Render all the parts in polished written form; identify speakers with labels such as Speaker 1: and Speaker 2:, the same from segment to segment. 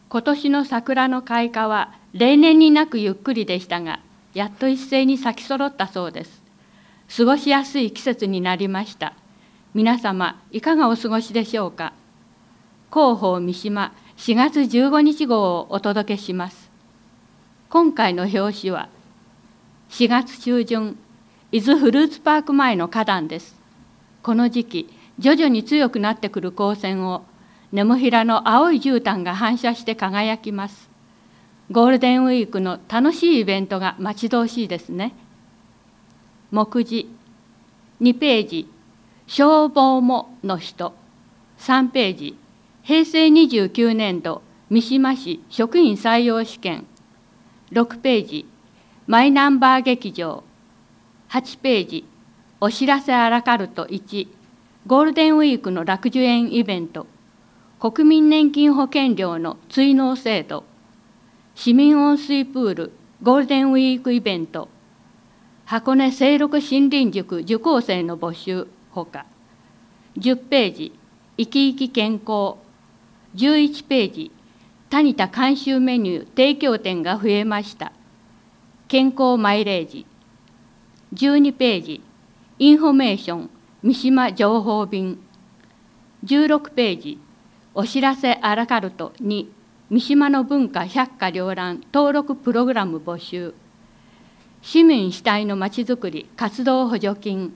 Speaker 1: 今年の桜の開花は例年になくゆっくりでしたが、やっと一斉に咲き揃ったそうです。過ごしやすい季節になりました。皆様、いかがお過ごしでしょうか。広報三島4月15日号をお届けします。今回の表紙は、4月中旬、伊豆フルーツパーク前の花壇です。この時期、徐々に強くなってくる光線を、ネモフィラの青い絨毯が反射して輝きます。ゴールデンウィークの楽しいイベントが待ち遠しいですね。目次、2ページ、消防もの人、3ページ、平成29年度三島市職員採用試験、6ページ、マイナンバー劇場、8ページ、お知らせアラカルト1、ゴールデンウィークの楽寿園イベント、国民年金保険料の追納制度、市民温水プールゴールデンウィークイベント、箱根清六森林塾受講生の募集ほか、10ページ、生き生き健康、11ページ、タニタ監修メニュー提供店が増えました。健康マイレージ。12ページ、インフォメーション三島情報便。16ページ、お知らせアラカルト2、三島の文化百花繚乱登録プログラム募集。市民主体のまちづくり活動補助金。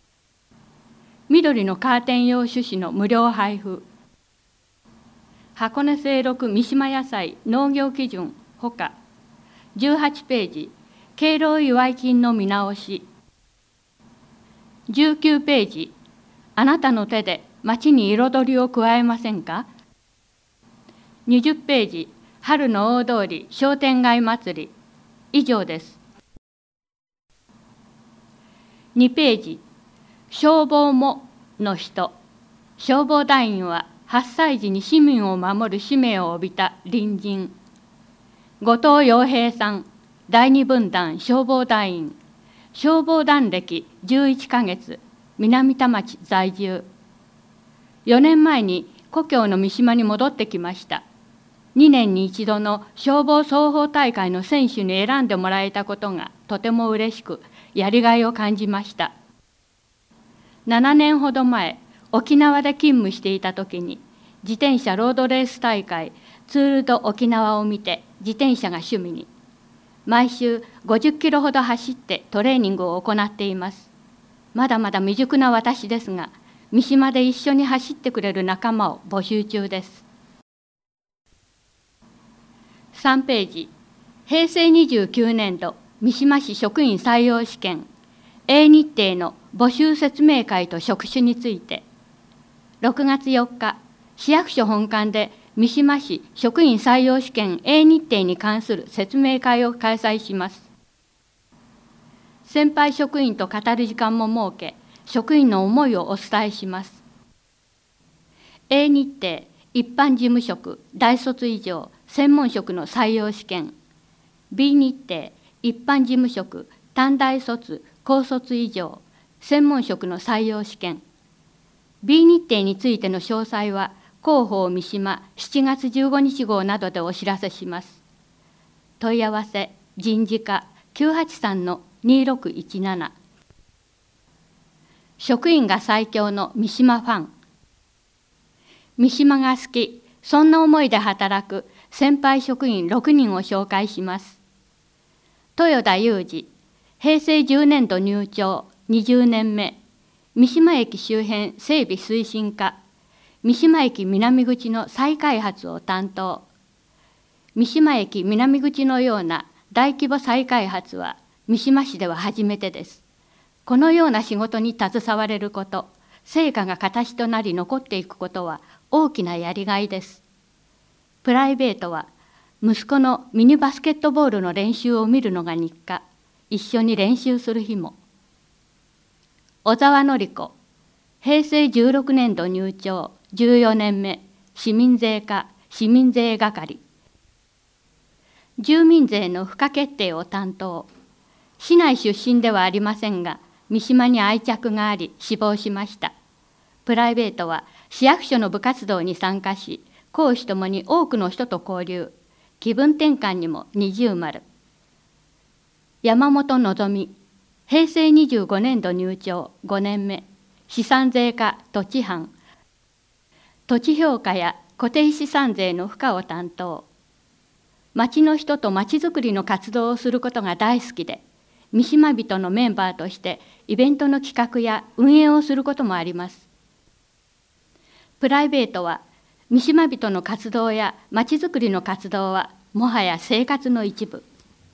Speaker 1: 緑のカーテン用種子の無料配布。箱根清六三島野菜農業基準ほか。18ページ、敬老祝い金の見直し。19ページ、あなたの手で町に彩りを加えませんか。20ページ、春の大通り商店街祭り。以上です。2ページ、消防もの人。消防団員は8歳児に市民を守る使命を帯びた隣人。後藤洋平さん、第二分団消防団員。消防団歴11ヶ月、南田町在住。4年前に故郷の三島に戻ってきました。2年に一度の消防双方大会の選手に選んでもらえたことがとても嬉しく、やりがいを感じました。7年ほど前、沖縄で勤務していた時に、自転車ロードレース大会ツール・ド・沖縄を見て自転車が趣味に、毎週50キロほど走ってトレーニングを行っています。まだまだ未熟な私ですが、三島で一緒に走ってくれる仲間を募集中です。3ページ、平成29年度三島市職員採用試験 A 日程の募集説明会と職種について、6月4日、市役所本館で三島市職員採用試験 A 日程に関する説明会を開催します。先輩職員と語る時間も設け、職員の思いをお伝えします。A 日程、一般事務職、大卒以上、専門職の採用試験。B 日程、一般事務職、短大卒、高卒以上、専門職の採用試験。B 日程についての詳細は、広報三島7月15日号などでお知らせします。問い合わせ、人事課 983-2617。職員が最強の三島ファン。三島が好き、そんな思いで働く先輩職員6人を紹介します。豊田裕二、平成10年度入庁20年目、三島駅周辺整備推進課、三島駅南口の再開発を担当。三島駅南口のような大規模再開発は三島市では初めてです。このような仕事に携われること、成果が形となり残っていくことは大きなやりがいです。プライベートは息子のミニバスケットボールの練習を見るのが日課、一緒に練習する日も。小沢典子、平成16年度入庁14年目、市民税課市民税係。住民税の付加決定を担当。市内出身ではありませんが、三島に愛着があり、志望しました。プライベートは市役所の部活動に参加し、 講師ともに多くの人と交流、気分転換にも二重丸。山本のぞみ、平成25年度入庁5年目、資産税課土地班、土地評価や固定資産税の付加を担当。町の人と町づくりの活動をすることが大好きで、三島人のメンバーとしてイベントの企画や運営をすることもあります。プライベートは、三島人の活動や町づくりの活動はもはや生活の一部。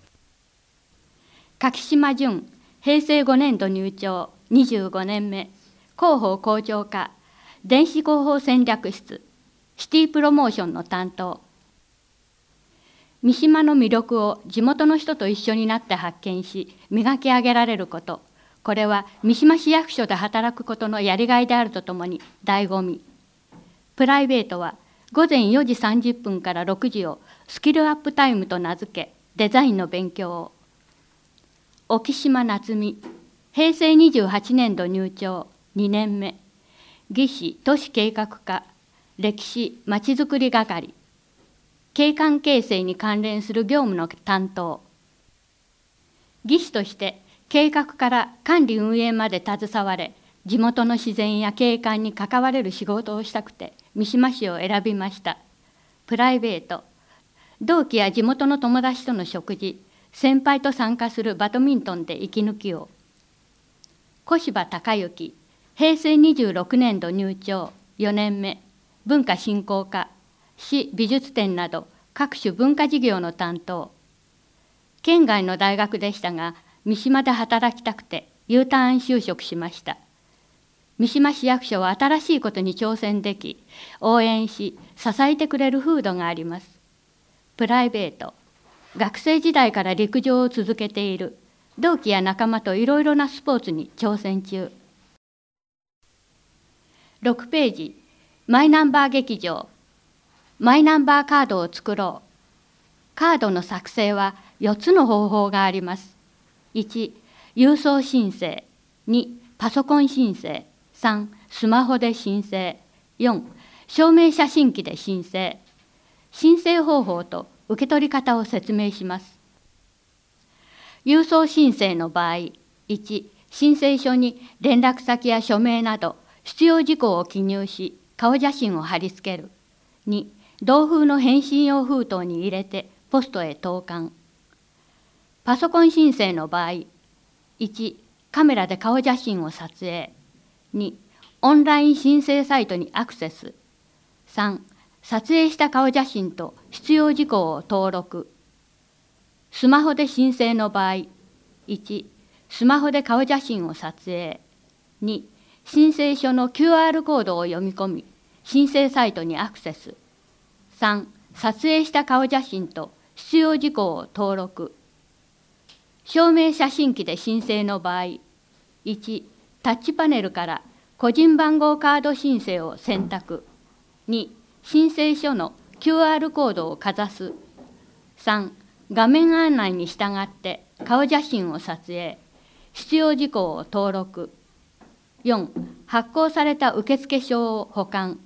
Speaker 1: 柿島淳、平成5年度入庁25年目、広報広聴課、電子広報戦略室、シティプロモーションの担当。三島の魅力を地元の人と一緒になって発見し、磨き上げられること。これは三島市役所で働くことのやりがいであるとともに醍醐味。プライベートは午前4時30分から6時をスキルアップタイムと名付け、デザインの勉強を。沖島夏美、平成28年度入庁2年目、技師都市計画課、歴史まちづくり係、景観形成に関連する業務の担当。技師として計画から管理運営まで携われ、地元の自然や景観に関われる仕事をしたくて三島市を選びました。プライベート、同期や地元の友達との食事、先輩と参加するバドミントンで息抜きを。小柴隆之、平成26年度入庁4年目、文化振興課、市美術展など各種文化事業の担当。県外の大学でしたが、三島で働きたくて U ターン就職しました。三島市役所は新しいことに挑戦でき、応援し、支えてくれる風土があります。プライベート、学生時代から陸上を続けている。同期や仲間といろいろなスポーツに挑戦中。6ページ、マイナンバー劇場。マイナンバーカードを作ろう。カードの作成は4つの方法があります。1、郵送申請。2、パソコン申請。3、スマホで申請。4、証明写真機で申請。申請方法と受け取り方を説明します。郵送申請の場合、1、申請書に連絡先や署名など必要事項を記入し、顔写真を貼り付ける。2、同封の返信用封筒に入れてポストへ投函。パソコン申請の場合、1、カメラで顔写真を撮影。2、オンライン申請サイトにアクセス。3、撮影した顔写真と必要事項を登録。スマホで申請の場合、1、スマホで顔写真を撮影。2、申請書の QR コードを読み込み、申請サイトにアクセス。3、撮影した顔写真と必要事項を登録。証明写真機で申請の場合、1、タッチパネルから個人番号カード申請を選択。2、申請書の QR コードをかざす。3、画面案内に従って顔写真を撮影。必要事項を登録。4、発行された受付証を保管。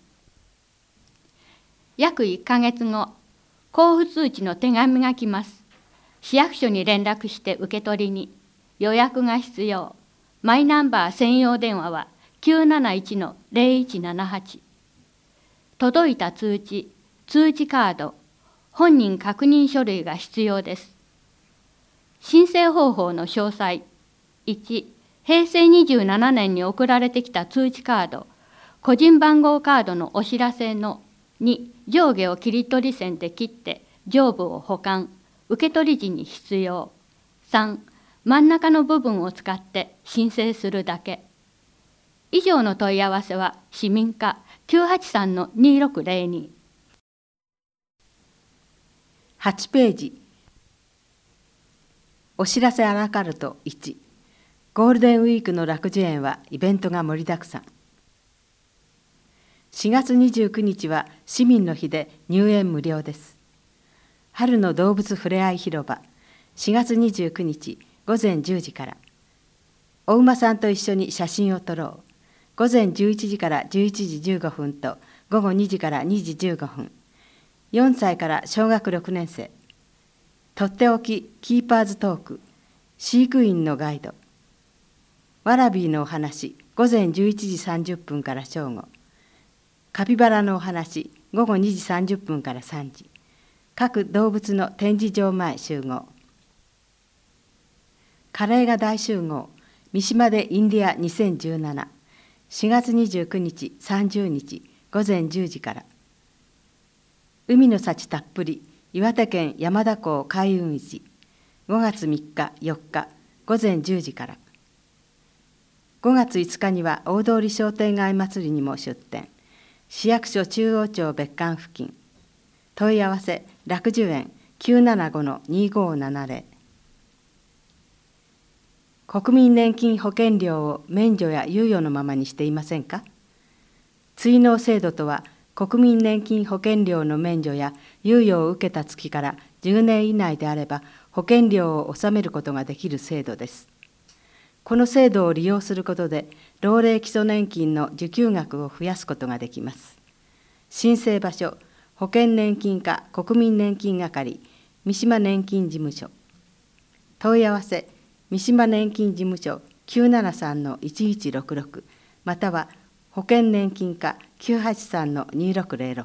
Speaker 1: 約1ヶ月後、交付通知の手紙が来ます。市役所に連絡して受け取りに。予約が必要。マイナンバー専用電話は 971-0178。届いた通知、通知カード、本人確認書類が必要です。申請方法の詳細。1、平成27年に送られてきた通知カード、個人番号カードのお知らせの2、上下を切り取り線で切って上部を保管、受け取り時に必要。3、真ん中の部分を使って申請するだけ。以上の問い合わせは市民課 983-2602。
Speaker 2: 8ページ。お知らせアラカルト1。ゴールデンウィークの楽寿園はイベントが盛りだくさん。4月29日は市民の日で入園無料です。春の動物ふれあい広場、4月29日午前10時から。お馬さんと一緒に写真を撮ろう。午前11時から11時15分と午後2時から2時15分。 4歳から小学6年生。とっておきキーパーズトーク、飼育員のガイド。ワラビーのお話、午前11時30分から正午。カピバラのお話、午後2時30分から3時。各動物の展示場前集合。カレーが大集合、三島でインディア2017、4月29日、30日、午前10時から。海の幸たっぷり、岩手県山田港海運市、5月3日、4日、午前10時から。5月5日には大通商店街祭りにも出店。市役所中央町別館付近。問い合わせ楽寿園 975-2570。国民年金保険料を免除や猶予のままにしていませんか？追納制度とは、国民年金保険料の免除や猶予を受けた月から10年以内であれば保険料を納めることができる制度です。この制度を利用することで、老齢基礎年金の受給額を増やすことができます。申請場所、保険年金課国民年金係、三島年金事務所。問い合わせ、三島年金事務所 973-1166 または保険年金課 983-2606。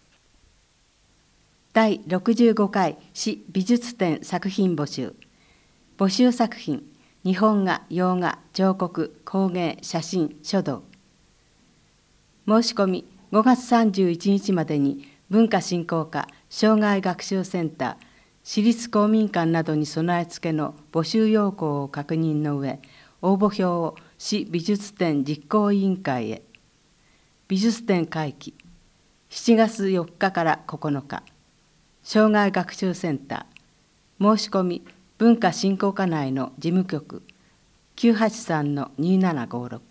Speaker 2: 第65回市美術展作品募集。募集作品、日本画、洋画、彫刻、工芸、写真、書道。申し込み5月31日までに文化振興課障害学習センター私立公民館などに備え付けの募集要項を確認の上、応募表を市美術展実行委員会へ。美術展会期、7月4日から9日。障害学習センター。申し込み、文化振興課内の事務局、983-2756。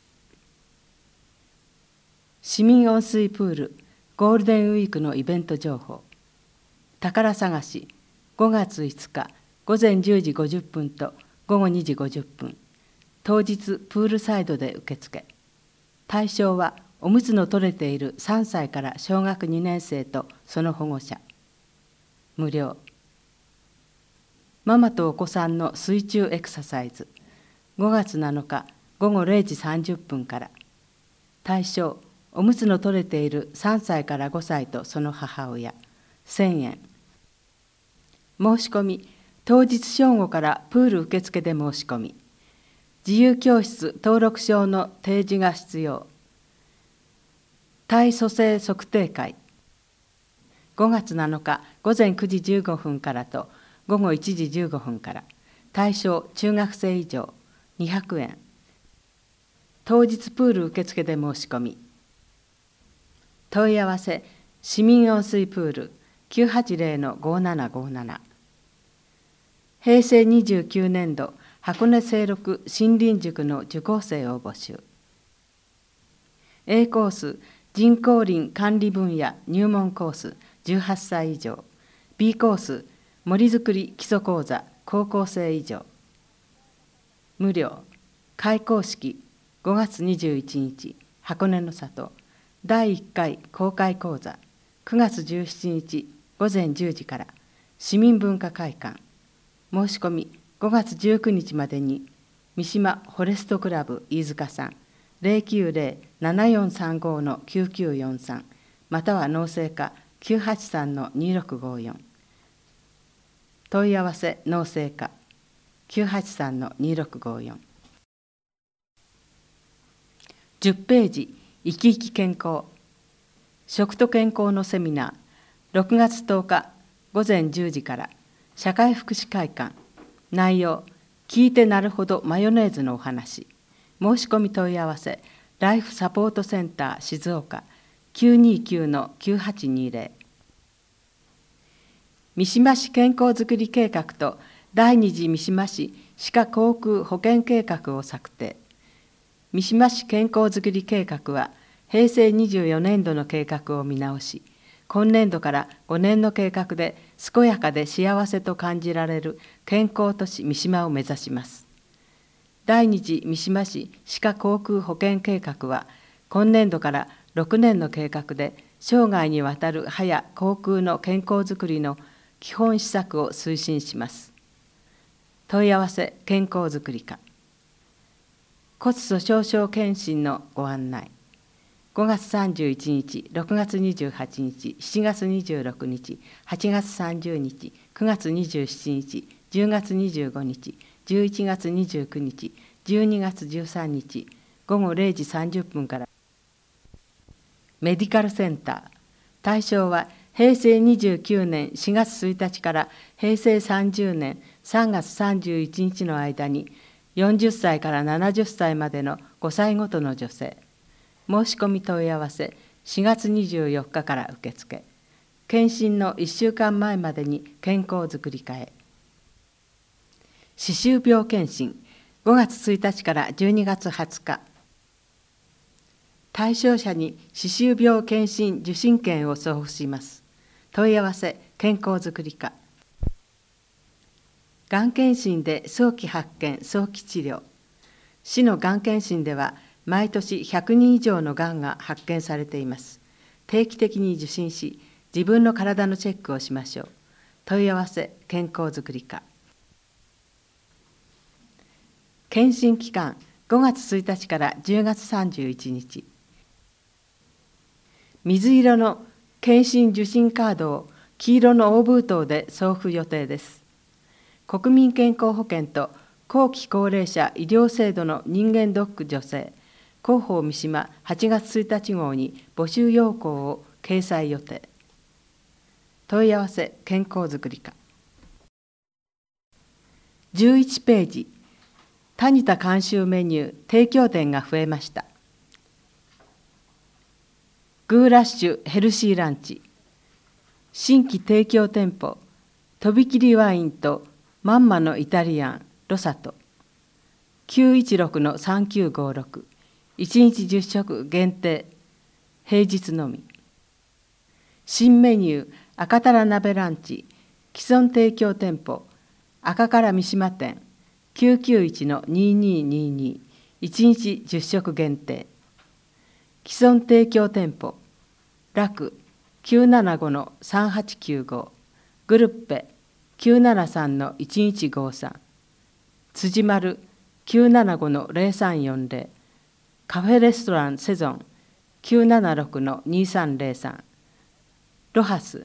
Speaker 2: 市民温水プール、ゴールデンウィークのイベント情報。宝探し、5月5日午前10時50分と午後2時50分。当日プールサイドで受付。対象はおむつの取れている3歳から小学2年生とその保護者。無料。ママとお子さんの水中エクササイズ。5月7日午後0時30分から。対象、おむつの取れている3歳から5歳とその母親。1000円。申し込み、当日正午からプール受付で申し込み。自由教室登録証の提示が必要。体組成測定会。5月7日午前9時15分からと午後1時15分から。対象中学生以上200円。当日プール受付で申し込み。問い合わせ、市民温水プール 980-5757。平成29年度箱根清六森林塾の受講生を募集。A コース、人工林管理分野入門コース18歳以上。B コース、森づくり基礎講座高校生以上。無料。開講式5月21日箱根の里第1回公開講座9月17日午前10時から市民文化会館。申し込み5月19日までに三島フォレストクラブ飯塚さん 090-7435-9943 または農政課 983-2654。問い合わせ農政課 983-2654。10ページ生き生き健康。食と健康のセミナー6月10日午前10時から社会福祉会館。内容、聞いてなるほどマヨネーズのお話。申し込み問い合わせ、ライフサポートセンター静岡 929-9820。三島市健康づくり計画と第二次三島市歯科航空保険計画を策定。三島市健康づくり計画は平成24年度の計画を見直し、今年度から5年の計画で健やかで幸せと感じられる健康都市三島を目指します。第二次三島市歯科航空保険計画は今年度から6年の計画で生涯にわたる歯や口腔の健康づくりの基本施策を推進します。問い合わせ健康づくり課。骨粗しょう症検診のご案内。5月31日、6月28日、7月26日、8月30日、9月27日、10月25日、11月29日、12月13日、午後0時30分から。メディカルセンター。対象は平成29年4月1日から平成30年3月31日の間に40歳から70歳までの5歳ごとの女性。申し込み問い合わせ4月24日から受付。検診の1週間前までに健康づくり課へ。歯周病検診5月1日から12月20日。対象者に歯周病検診受診券を送付します。問い合わせ健康づくり課。がん検診で早期発見・早期治療。市のがん検診では毎年100人以上のがんが発見されています。定期的に受診し、自分の体のチェックをしましょう。問い合わせ健康づくり課。検診期間5月1日から10月31日。水色の検診受診カードを黄色の大封筒で送付予定です。国民健康保険と後期高齢者医療制度の人間ドック助成広報三島8月1日号に募集要項を掲載予定。問い合わせ健康づくり課。11ページ。タニタ監修メニュー提供店が増えました。グーラッシュヘルシーランチ。新規提供店舗とびきりワインとまんまのイタリアンロサト。916-3956。1日10食限定。平日のみ。新メニュー赤タラ鍋ランチ。既存提供店舗赤から三島店。991-2222。1日10食限定。既存提供店舗楽 975-3895。グルッペ 973-1153。辻丸 975-0340。カフェレストランセゾン 976-2303。ロハス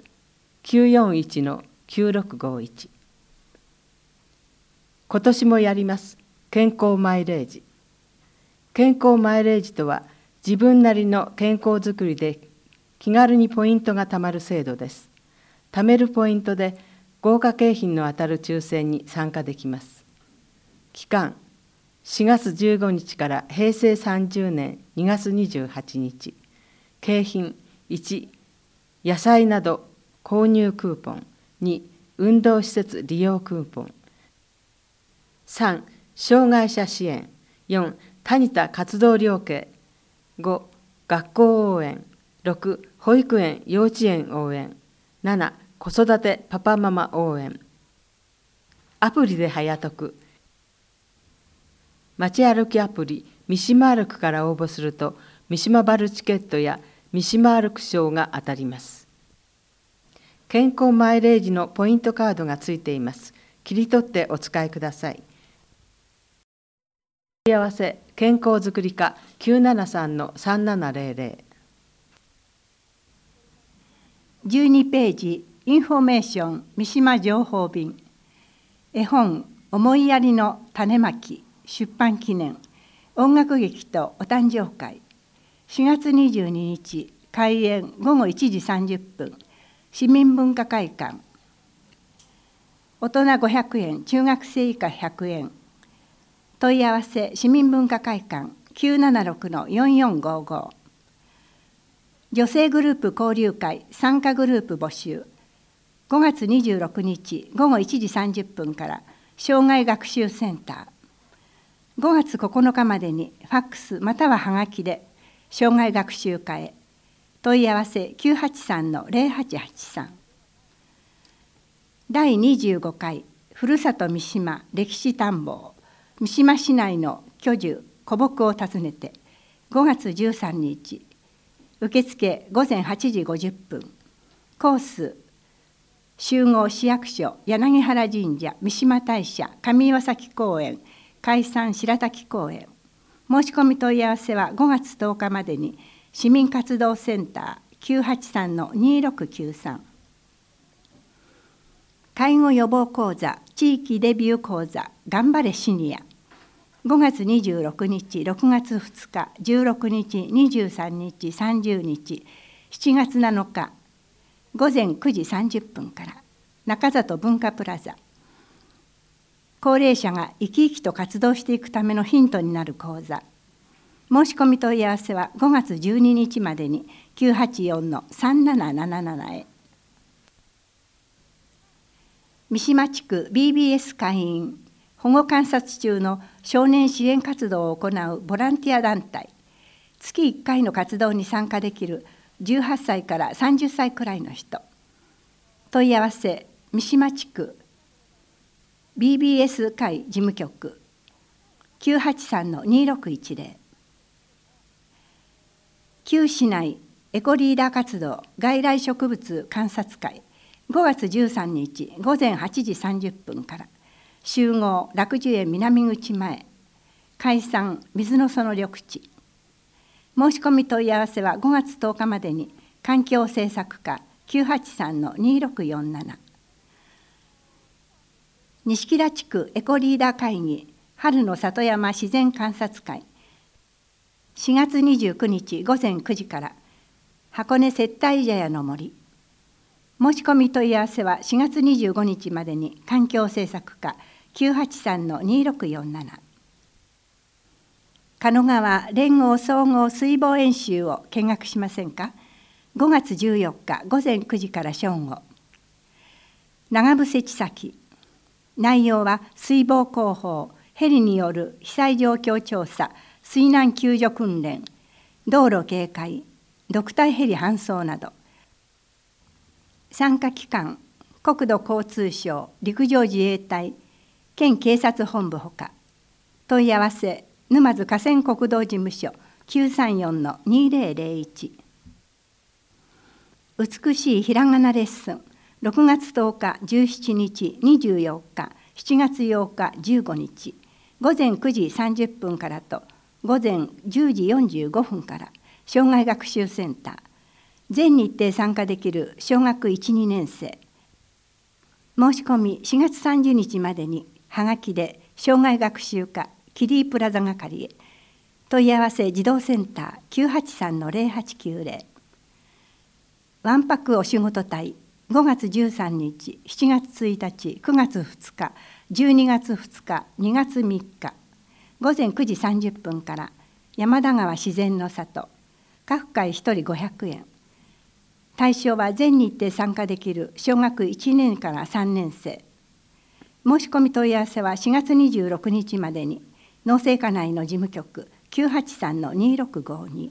Speaker 2: 941-9651。今年もやります。健康マイレージ。健康マイレージとは、自分なりの健康づくりで気軽にポイントがたまる制度です。貯めるポイントで豪華景品の当たる抽選に参加できます。期間、4月15日から平成30年2月28日。景品1、野菜など購入クーポン。2、運動施設利用クーポン。3、障害者支援。4、タニタ活動量計。5、学校応援。6、保育園幼稚園応援。7、子育てパパママ応援。アプリで早得。街歩きアプリ三島歩くから応募すると三島バルチケットや三島歩く賞が当たります。健康マイレージのポイントカードがついています。切り取ってお使いください。問い合わせ健康づくり課 973-3700。
Speaker 3: 12ページインフォメーション三島情報便。絵本思いやりの種まき出版記念音楽劇とお誕生会。4月22日開演午後1時30分。市民文化会館。大人500円、中学生以下100円。問い合わせ市民文化会館 976-4455。女性グループ交流会参加グループ募集。5月26日午後1時30分から障害学習センター。5月9日までにファックスまたははがきで障害学習課へ。問い合わせ 983-0883。第25回ふるさと三島歴史探訪三島市内の居住・古木を訪ねて 5月13日、受付午前8時50分、コース集合市役所、柳原神社、三島大社、上岩崎公園、海山白滝公園。申し込み問い合わせは5月10日までに市民活動センター 983-2693。介護予防講座、地域デビュー講座、頑張れシニア。5月26日、6月2日、16日、23日、30日、7月7日、午前9時30分から中里文化プラザ。高齢者が生き生きと活動していくためのヒントになる講座。申し込み問い合わせは5月12日までに 984-3777 へ。三島地区 BBS 会員保護観察中の少年支援活動を行うボランティア団体。月1回の活動に参加できる18歳から30歳くらいの人。問い合わせ、三島地区 BBS 会事務局 983-2610。旧市内エコリーダー活動外来植物観察会、5月13日午前8時30分から。集合楽寿園南口前、海山水の園緑地。申し込み問い合わせは5月10日までに環境政策課 983-2647。西木地区エコリーダー会議春の里山自然観察会、4月29日午前9時から箱根接待茶屋の森。申し込み問い合わせは4月25日までに環境政策課 983-2647。鹿野川連合総合水防演習を見学しませんか。5月14日午前9時から正午。長伏千崎。内容は水防広報、ヘリによる被災状況調査、水難救助訓練、道路警戒、ドクターヘリ搬送など。参加機関、国土交通省、陸上自衛隊、県警察本部ほか。問い合わせ、沼津河川国道事務所 934-2001。美しいひらがなレッスン、6月10日、17日、24日、7月8日、15日、午前9時30分からと午前10時45分から、障害学習センター。全日程参加できる小学 1,2 年生。申し込み4月30日までにはがきで障害学習課キリープラザ係へ。問い合わせ児童センター 983-0890。わんぱくお仕事隊5月13日、7月1日、9月2日、12月2日、2月3日、午前9時30分から山田川自然の里。各回1人500円。対象は全日程参加できる小学1年から3年生。申し込み問い合わせは4月26日までに農政課内の事務局 983-2652。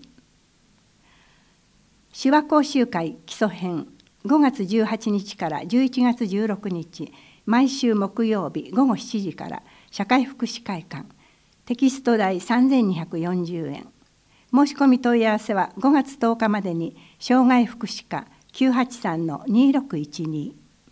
Speaker 3: 手話講習会基礎編5月18日から11月16日、毎週木曜日午後7時から社会福祉会館。テキスト代3240円。申し込み問い合わせは5月10日までに障害福祉課 983-2612。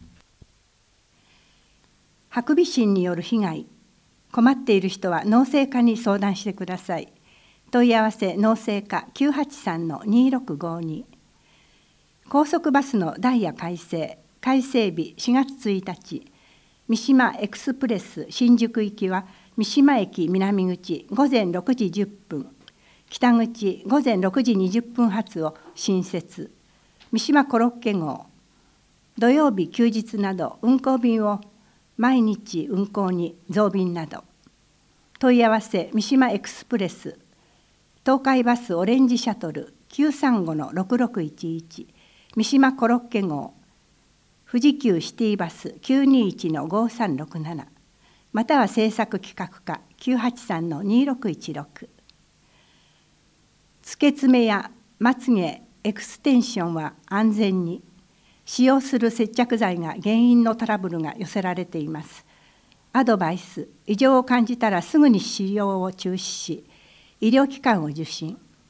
Speaker 3: ハクビシンによる被害、困っている人は農政課に相談してください。問い合わせ農政課 983-2652。高速バスのダイヤ改正日4月1日、三島エクスプレス新宿行きは三島駅南口午前6時10分、北口午前6時20分発を新設。三島コロッケ号、土曜日休日など運行便を毎日運行に増便など。問い合わせ三島エクスプレス東海バスオレンジシャトル 935-6611。三島コロッケ号、富士急シティバス 921-5367。または制作企画課 983-2616。付け爪やまつげエクステンションは安全に。使用する接着剤が原因のトラブルが寄せられています。アドバイス、異常を感じたらすぐに使用を中止し、医療機関を受診。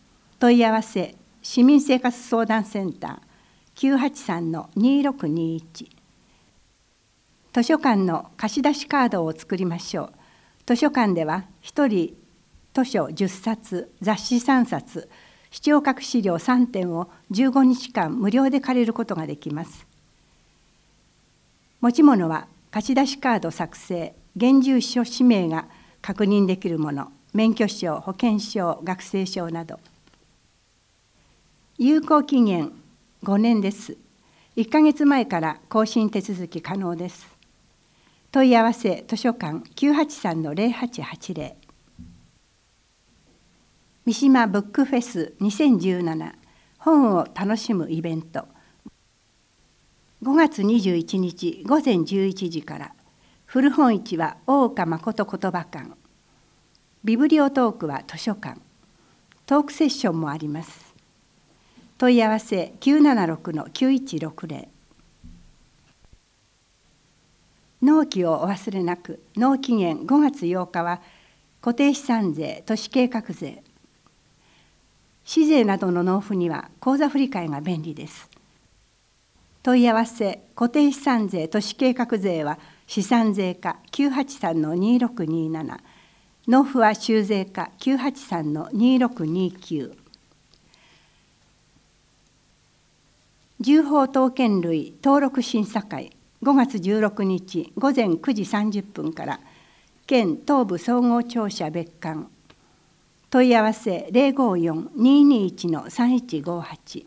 Speaker 3: 問い合わせ市民生活相談センター 983-2621。図書館の貸し出しカードを作りましょう。図書館では1人図書10冊、雑誌3冊、視聴覚資料3点を15日間無料で借りることができます。持ち物は貸し出しカード作成、現住所氏名が確認できるもの、免許証、保険証、学生証など。有効期限5年です。1ヶ月前から更新手続き可能です。問い合わせ図書館 983-0880。三島ブックフェス2017本を楽しむイベント。5月21日午前11時から、古本市は大岡誠言葉館、ビブリオトークは図書館、トークセッションもあります。問い合わせ 976-9160。納期をお忘れなく。納期限5月8日は固定資産税、都市計画税、市税などの納付には口座振替が便利です。問い合わせ固定資産税、都市計画税は資産税課 983-2627、納付は収税課 983-2629。住法刀剣類登録審査会、5月16日午前9時30分から、県東部総合庁舎別館。問い合わせ 054-221-3158。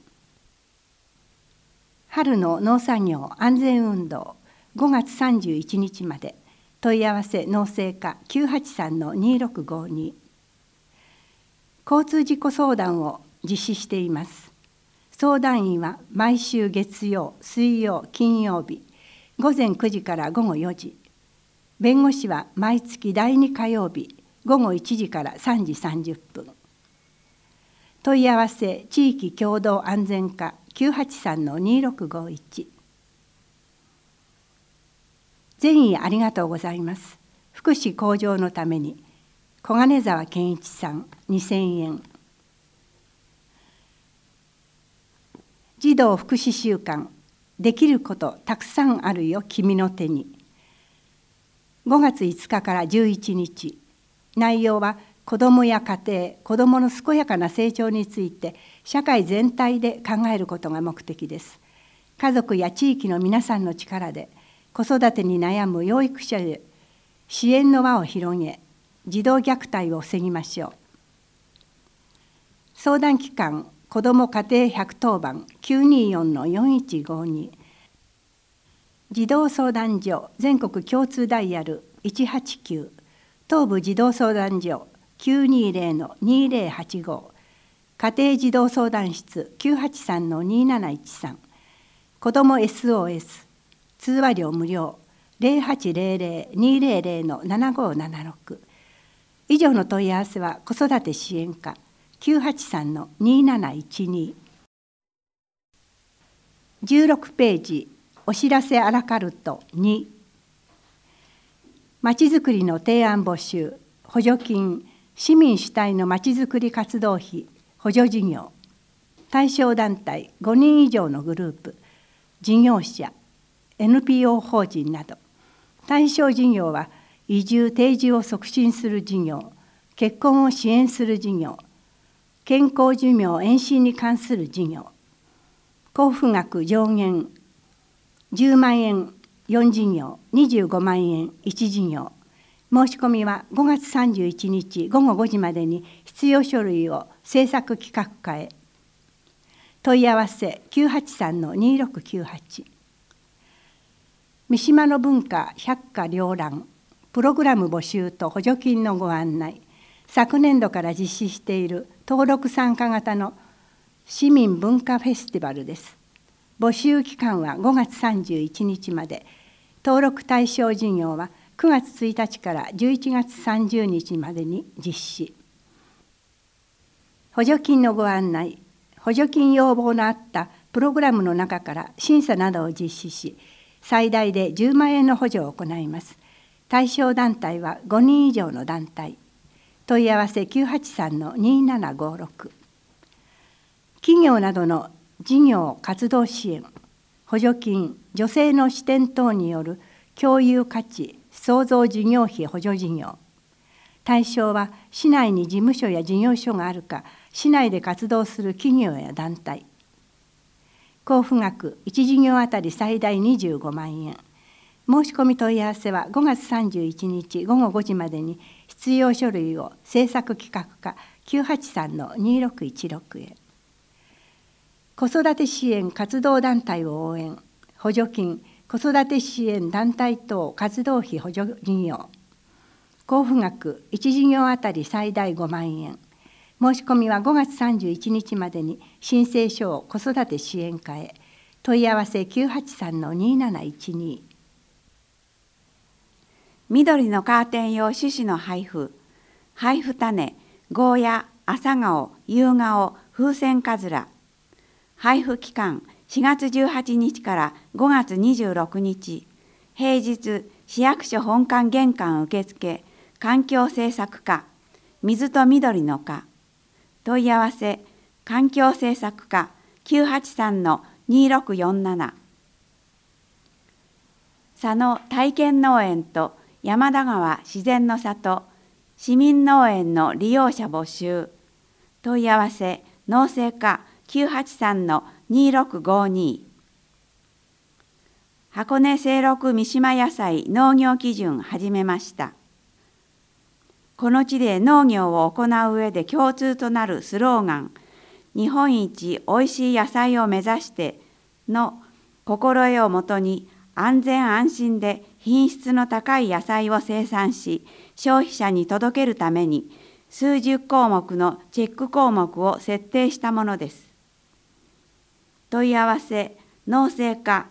Speaker 3: 春の農作業安全運動5月31日まで。問い合わせ農政課 983-2652。交通事故相談を実施しています。相談員は毎週月曜、水曜、金曜日午前9時から午後4時。弁護士は毎月第2火曜日午後1時から3時30分。問い合わせ地域共同安全課 983-2651。善意ありがとうございます。福祉向上のために小金沢健一さん2000円。児童福祉週間、できることたくさんあるよ君の手に。5月5日から11日。内容は子どもや家庭、子どもの健やかな成長について社会全体で考えることが目的です。家族や地域の皆さんの力で子育てに悩む養育者へ支援の輪を広げ、児童虐待を防ぎましょう。相談機関子ども家庭110番 924-4152。児童相談所全国共通ダイヤル189。東部児童相談所 920-2085。家庭児童相談室 983-2713。子ども SOS 通話料無料 0800-200-7576。以上の問い合わせは子育て支援課 983-2712。16ページお知らせアラカルト2。まちづくりの提案募集、補助金、市民主体のまちづくり活動費、補助事業、対象団体5人以上のグループ、事業者、NPO 法人など。対象事業は移住・定住を促進する事業、結婚を支援する事業、健康寿命延伸に関する事業。交付額上限10万円4事業、25万円1事業。申し込みは5月31日午後5時までに必要書類を制作企画課へ。問い合わせ 983-2698。三島の文化百花繚乱、プログラム募集と補助金のご案内。昨年度から実施している登録参加型の市民文化フェスティバルです。募集期間は5月31日まで。登録対象事業は9月1日から11月30日までに実施。補助金のご案内。補助金要望のあったプログラムの中から審査などを実施し、最大で10万円の補助を行います。対象団体は5人以上の団体。問い合わせ 983-2756。 企業などの事業活動支援、補助金、女性の視点等による共有価値創造事業費補助事業。対象は市内に事務所や事業所があるか、市内で活動する企業や団体。交付額1事業あたり最大25万円。申し込み問い合わせは5月31日午後5時までに必要書類を制作企画課 983-2616 へ。子育て支援活動団体を応援、補助金、子育て支援団体等活動費補助事業。交付額1事業あたり最大5万円。申し込みは5月31日までに申請書を子育て支援課へ。問い合わせ 983-2712。
Speaker 4: 緑のカーテン用種子の配布、配布種、ゴーヤ、朝顔、夕顔、風船かずら。配布期間4月18日から5月26日。平日、市役所本館玄関受付、環境政策課、水と緑の課。問い合わせ、環境政策課 983-2647。佐野体験農園と山田川自然の里、市民農園の利用者募集。問い合わせ、農政課 983-2652。箱根清六三島野菜農業基準始めました。この地で農業を行う上で共通となるスローガン、日本一おいしい野菜を目指しての心得をもとに安全安心で品質の高い野菜を生産し、消費者に届けるために数十項目のチェック項目を設定したものです。問い合わせ、農政課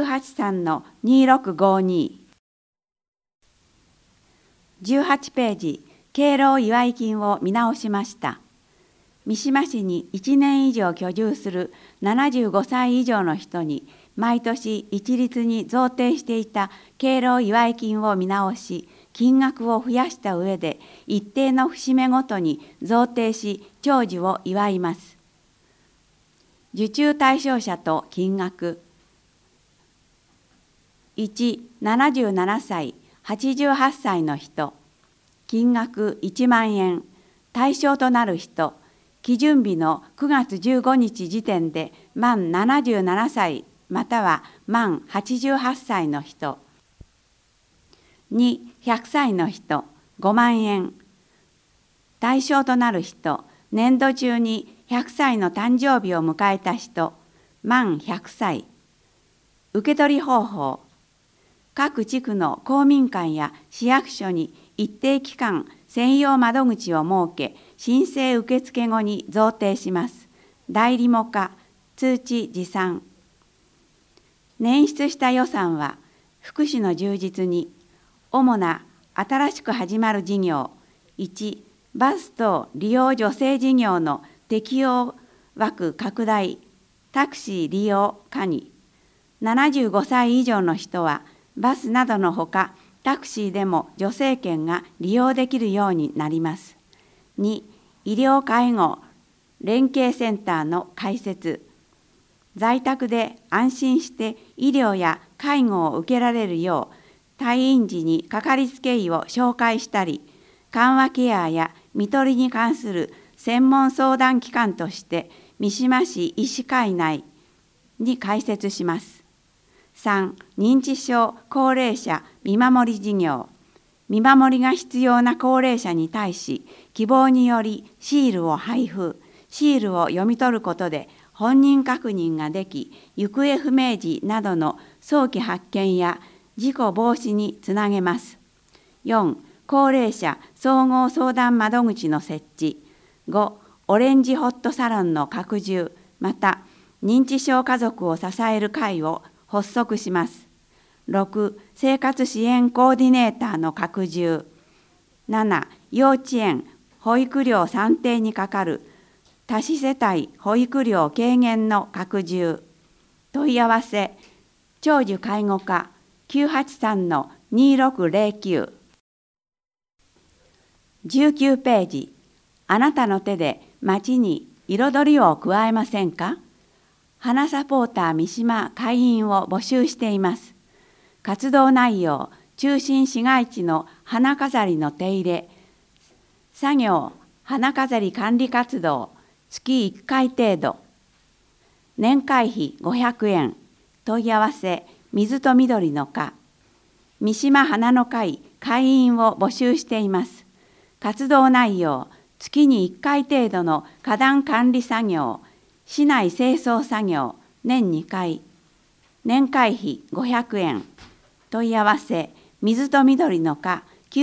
Speaker 4: 983-2652。18ページ、敬老祝い金を見直しました。三島市に1年以上居住する75歳以上の人に毎年一律に贈呈していた敬老祝い金を見直し、金額を増やした上で一定の節目ごとに贈呈し、長寿を祝います。受注対象者と金額。1、77歳、88歳の人。金額1万円。対象となる人。基準日の9月15日時点で満77歳または満88歳の人。2、100歳の人、5万円。対象となる人、年度中に100歳の誕生日を迎えた人、満100歳。受け取り方法。各地区の公民館や市役所に一定期間専用窓口を設け、申請受付後に贈呈します。代理も可、通知持参。捻出した予算は、福祉の充実に、主な新しく始まる事業、1、バス等利用助成事業の適用枠拡大、タクシー利用可に、75歳以上の人は、バスなどのほか、タクシーでも助成券が利用できるようになります。2、医療介護連携センターの開設。在宅で安心して医療や介護を受けられるよう、退院時にかかりつけ医を紹介したり、緩和ケアや看取りに関する専門相談機関として三島市医師会内に開設します。3、認知症高齢者見守り事業。見守りが必要な高齢者に対し、希望によりシールを配布。シールを読み取ることで本人確認ができ、行方不明時などの早期発見や事故防止につなげます。4、高齢者総合相談窓口の設置。5、オレンジホットサロンの拡充、また認知症家族を支える会を発足します。6、生活支援コーディネーターの拡充。7、幼稚園保育料算定にかかる多子世帯保育料軽減の拡充。問い合わせ、長寿介護課 983-2609。19ページ、あなたの手で町に彩りを加えませんか？花サポーター三島会員を募集しています。活動内容、中心市街地の花飾りの手入れ、作業、花飾り管理活動、月1回程度。年会費500円。問い合わせ、水と緑の課。三島花の会会員を募集しています。活動内容、月に1回程度の花壇管理作業、市内清掃作業、年2回。年会費500円。問い合わせ、水と緑の課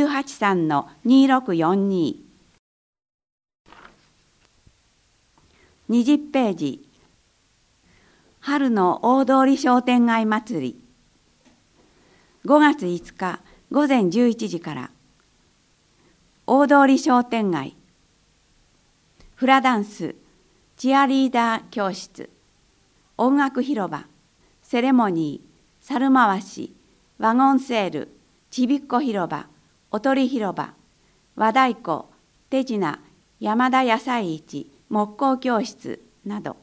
Speaker 4: 983-2642。20ページ。春の大通商店街祭り。5月5日午前11時から。大通商店街。フラダンス、チアリーダー教室、音楽広場、セレモニー、猿回し、ワゴンセール、ちびっこ広場、おとり広場、和太鼓、手品、山田野菜市、木工教室など。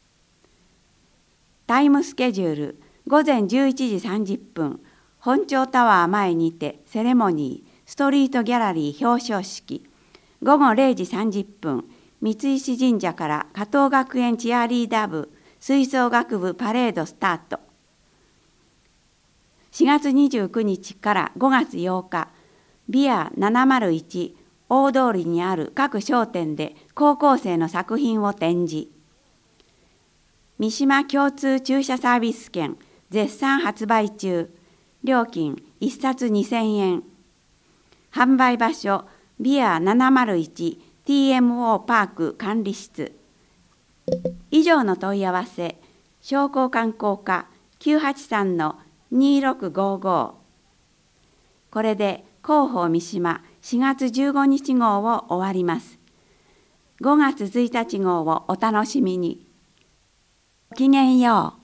Speaker 4: タイムスケジュール、午前11時30分、本町タワー前にてセレモニー、ストリートギャラリー表彰式。午後0時30分、三石神社から加藤学園チアリーダー部、吹奏楽部パレードスタート。4月29日から5月8日、ビア701大通りにある各商店で高校生の作品を展示。三島共通駐車サービス券絶賛発売中。料金1冊2000円。販売場所ビア 701TMO パーク管理室。以上の問い合わせ、商工観光課 983-2655。これで広報三島4月15日号を終わります。5月1日号をお楽しみに。ごきげんよう。